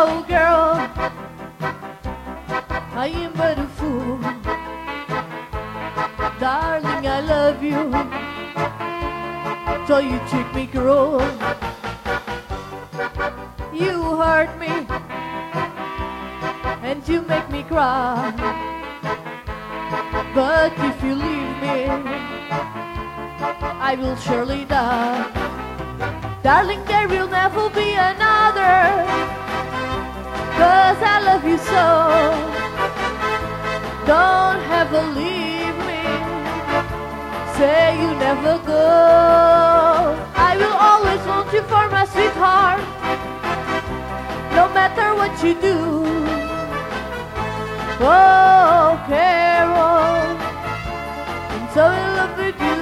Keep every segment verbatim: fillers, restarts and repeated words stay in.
Oh girl, I am but a fool. Darling, I love you, so you treat me cruel. You hurt me, and you make me cry. But if you leave me, I will surely die. Darling, there will never be another, 'cause I love you so. Don't ever leave me, say you never go. I will always want you for my sweetheart, no matter what you do. Oh, Carol, I'm so in love with you.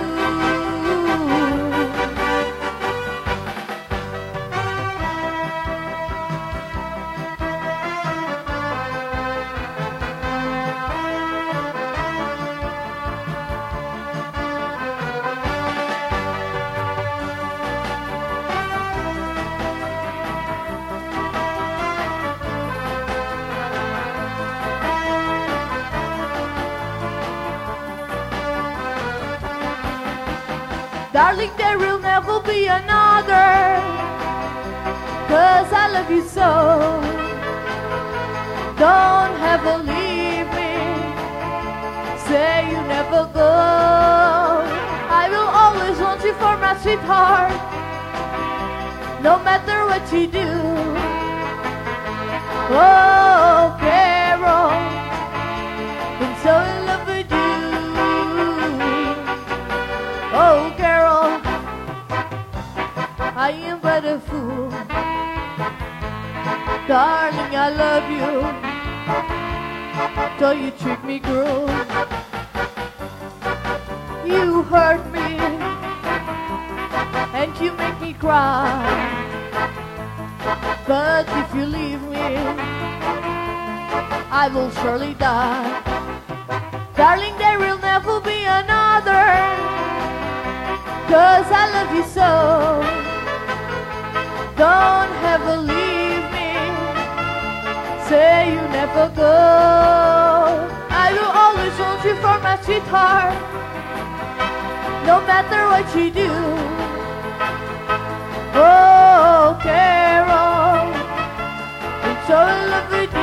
Darling, there will never be another, 'cause I love you so. Don't ever leave me, say you never go. I will always want you for my sweetheart, no matter what you do. Oh, Carol, I'm so in love with you. Oh, Carol, I am but a fool. Darling, I love you, so you treat me cruel. You hurt me, and you make me cry. But if you leave me, I will surely die. Darling, there will never be another, 'cause I love you so. Don't ever leave me, say you never go. I will always want you for my sweetheart, no matter what you do. Oh, Carol, I'm so in love with you.